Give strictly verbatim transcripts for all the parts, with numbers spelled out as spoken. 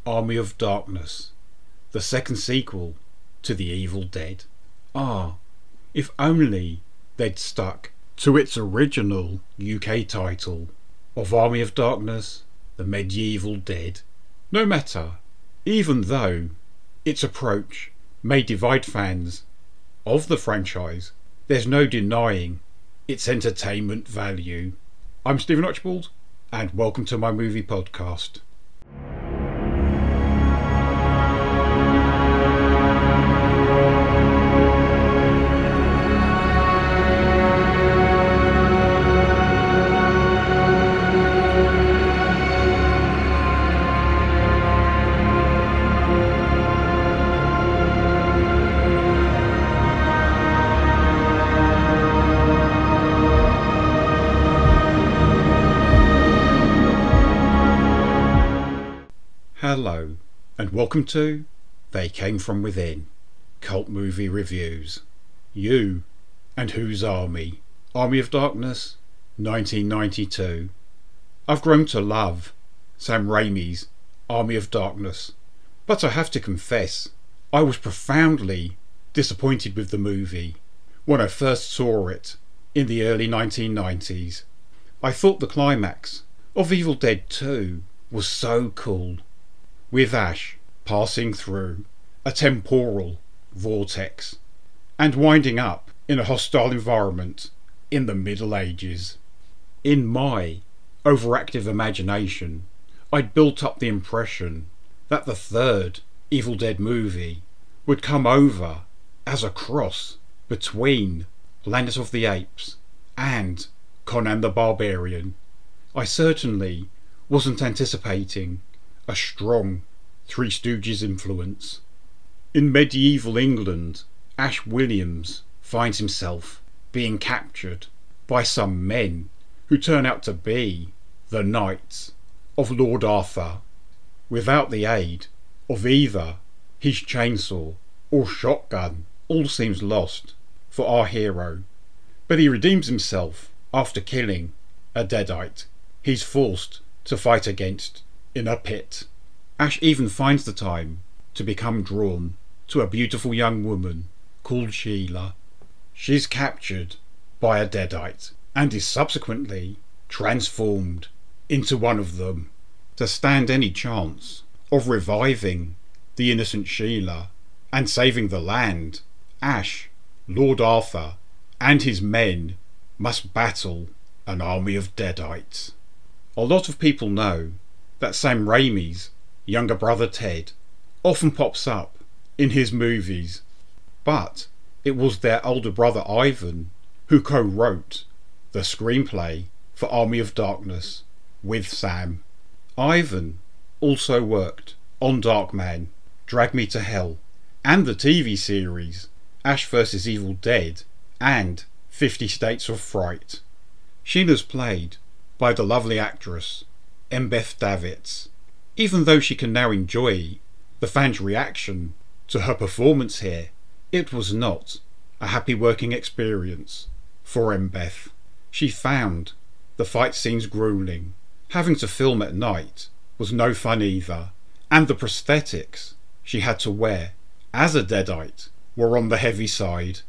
Army of Darkness, the second sequel to The Evil Dead. Ah, if only they'd stuck to its original U K title of Army of Darkness, The Medieval Dead. No matter, even though its approach may divide fans of the franchise, there's no denying its entertainment value. I'm Stephen Archibald, and welcome to my movie podcast. Hello, and welcome to They Came From Within, Cult Movie Reviews. You and Whose Army? Army of Darkness, nineteen ninety-two. I've grown to love Sam Raimi's Army of Darkness, but I have to confess, I was profoundly disappointed with the movie when I first saw it in the early nineteen nineties. I thought the climax of Evil Dead two was so cool, with Ash passing through a temporal vortex and winding up in a hostile environment in the Middle Ages. In my overactive imagination, I'd built up the impression that the third Evil Dead movie would come over as a cross between Planet of the Apes and Conan the Barbarian. I certainly wasn't anticipating a strong Three Stooges influence. In medieval England, Ash Williams finds himself being captured by some men who turn out to be the Knights of Lord Arthur. Without the aid of either his chainsaw or shotgun, all seems lost for our hero. But he redeems himself after killing a Deadite he's forced to fight against in a pit. Ash even finds the time to become drawn to a beautiful young woman called Sheila. She's captured by a Deadite and is subsequently transformed into one of them. To stand any chance of reviving the innocent Sheila and saving the land, Ash, Lord Arthur, and his men must battle an army of Deadites. A lot of people know that Sam Raimi's younger brother Ted often pops up in his movies, but it was their older brother Ivan who co-wrote the screenplay for Army of Darkness with Sam. Ivan also worked on Darkman, Drag Me to Hell, and the T V series Ash versus. Evil Dead and Fifty States of Fright. Sheila's played by the lovely actress Embeth Davidtz. Even though she can now enjoy the fans' reaction to her performance here, it was not a happy working experience for Embeth. She found the fight scenes gruelling. Having to film at night was no fun either, and the prosthetics she had to wear as a Deadite were on the heavy side.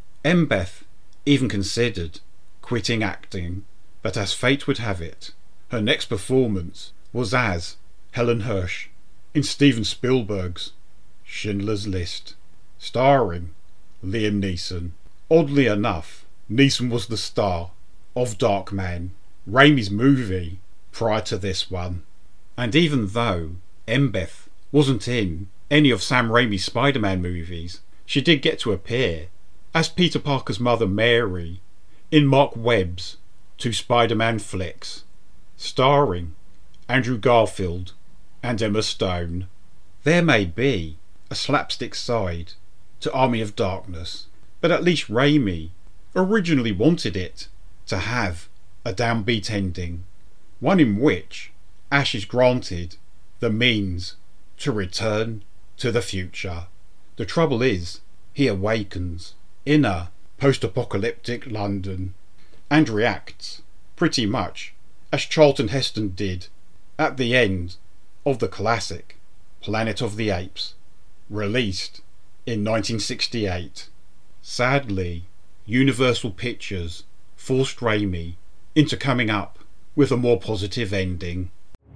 Embeth even considered quitting acting, but as fate would have it, her next performance was as Helen Hirsch in Steven Spielberg's Schindler's List, starring Liam Neeson. Oddly enough, Neeson was the star of Darkman, Raimi's movie prior to this one. And even though Embeth wasn't in any of Sam Raimi's Spider-Man movies, she did get to appear as Peter Parker's mother Mary in Mark Webb's two Spider-Man flicks, starring Andrew Garfield and Emma Stone. There may be a slapstick side to Army of Darkness, but at least Raimi originally wanted it to have a downbeat ending, one in which Ash is granted the means to return to the future. The trouble is, he awakens in a post-apocalyptic London and reacts pretty much as Charlton Heston did at the end of the classic Planet of the Apes, released in nineteen sixty-eight. Sadly, Universal Pictures forced Raimi into coming up with a more positive ending.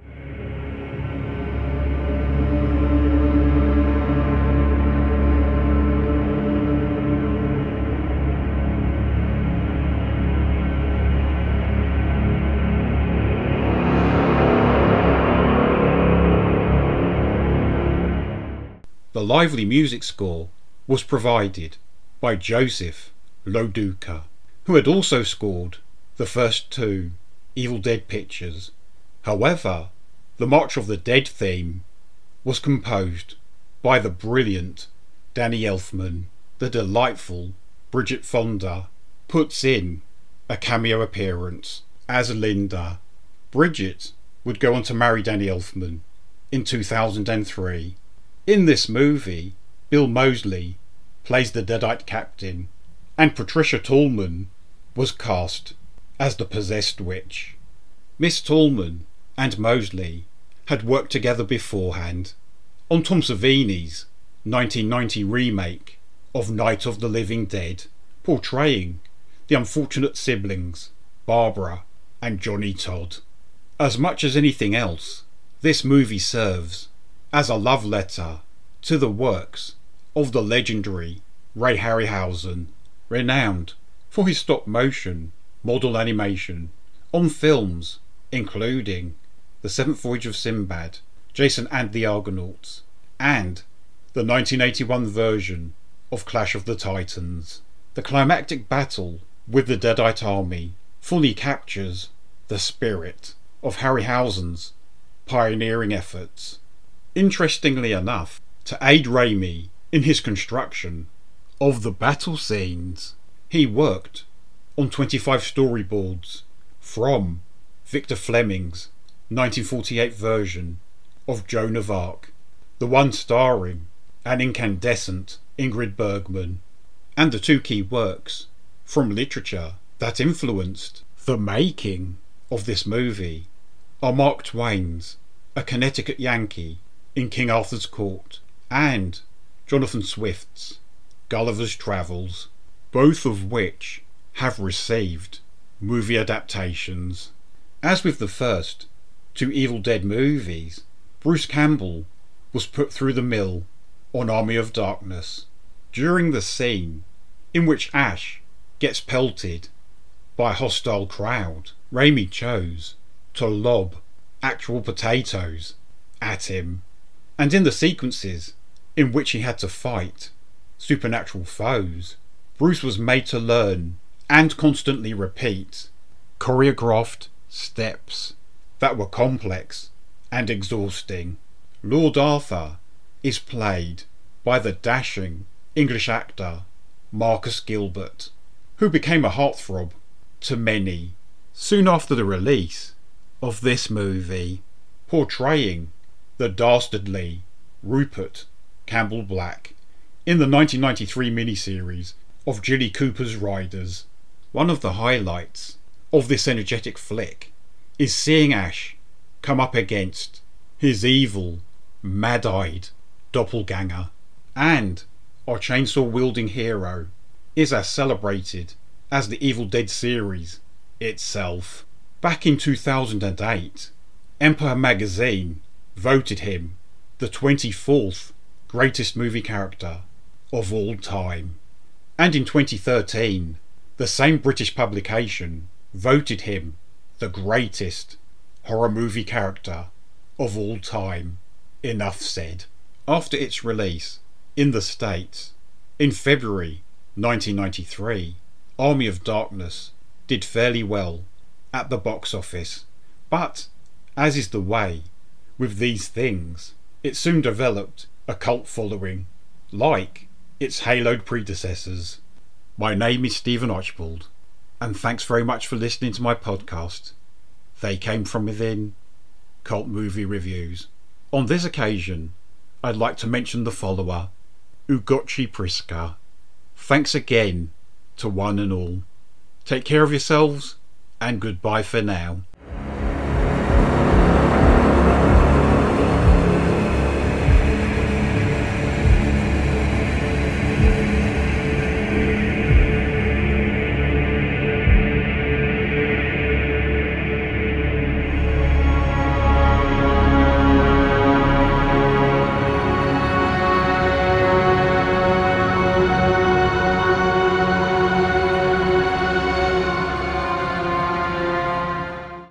The lively music score was provided by Joseph Loduca, who had also scored the first two Evil Dead pictures. However, the March of the Dead theme was composed by the brilliant Danny Elfman. The delightful Bridget Fonda puts in a cameo appearance as Linda. Bridget would go on to marry Danny Elfman in two thousand three. In this movie, Bill Moseley plays the Deadite captain, and Patricia Tallman was cast as the possessed witch. Miss Tallman and Moseley had worked together beforehand on Tom Savini's nineteen ninety remake of Night of the Living Dead, portraying the unfortunate siblings Barbara and Johnny Todd. As much as anything else, this movie serves as a love letter to the works of the legendary Ray Harryhausen, renowned for his stop-motion model animation on films including The Seventh Voyage of Sinbad, Jason and the Argonauts, and the nineteen eighty-one version of Clash of the Titans. The climactic battle with the Deadite army fully captures the spirit of Harryhausen's pioneering efforts. Interestingly enough, to aid Raimi in his construction of the battle scenes, he worked on twenty-five storyboards from Victor Fleming's nineteen forty-eight version of Joan of Arc, the one starring an incandescent Ingrid Bergman, and the two key works from literature that influenced the making of this movie are Mark Twain's A Connecticut Yankee in King Arthur's Court and Jonathan Swift's Gulliver's Travels, both of which have received movie adaptations. As with the first two Evil Dead movies, Bruce Campbell was put through the mill on Army of Darkness. During the scene in which Ash gets pelted by a hostile crowd, Raimi chose to lob actual potatoes at him, and in the sequences in which he had to fight supernatural foes, Bruce was made to learn and constantly repeat choreographed steps that were complex and exhausting. Lord Arthur is played by the dashing English actor Marcus Gilbert, who became a heartthrob to many soon after the release of this movie, portraying the dastardly Rupert Campbell Black in the nineteen ninety-three miniseries of Jilly Cooper's Riders. One of the highlights of this energetic flick is seeing Ash come up against his evil, mad-eyed doppelganger, and our chainsaw-wielding hero is as celebrated as the Evil Dead series itself. Back in two thousand eight, Empire magazine voted him the twenty-fourth greatest movie character of all time, and in twenty thirteen the same British publication voted him the greatest horror movie character of all time. Enough said. After its release in the States in February nineteen ninety-three, Army of Darkness did fairly well at the box office, but as is the way with these things, it soon developed a cult following, like its haloed predecessors. My name is Stephen Archibald, and thanks very much for listening to my podcast, They Came From Within, Cult Movie Reviews. On this occasion, I'd like to mention the follower, Ugochi Priska. Thanks again to one and all. Take care of yourselves, and goodbye for now.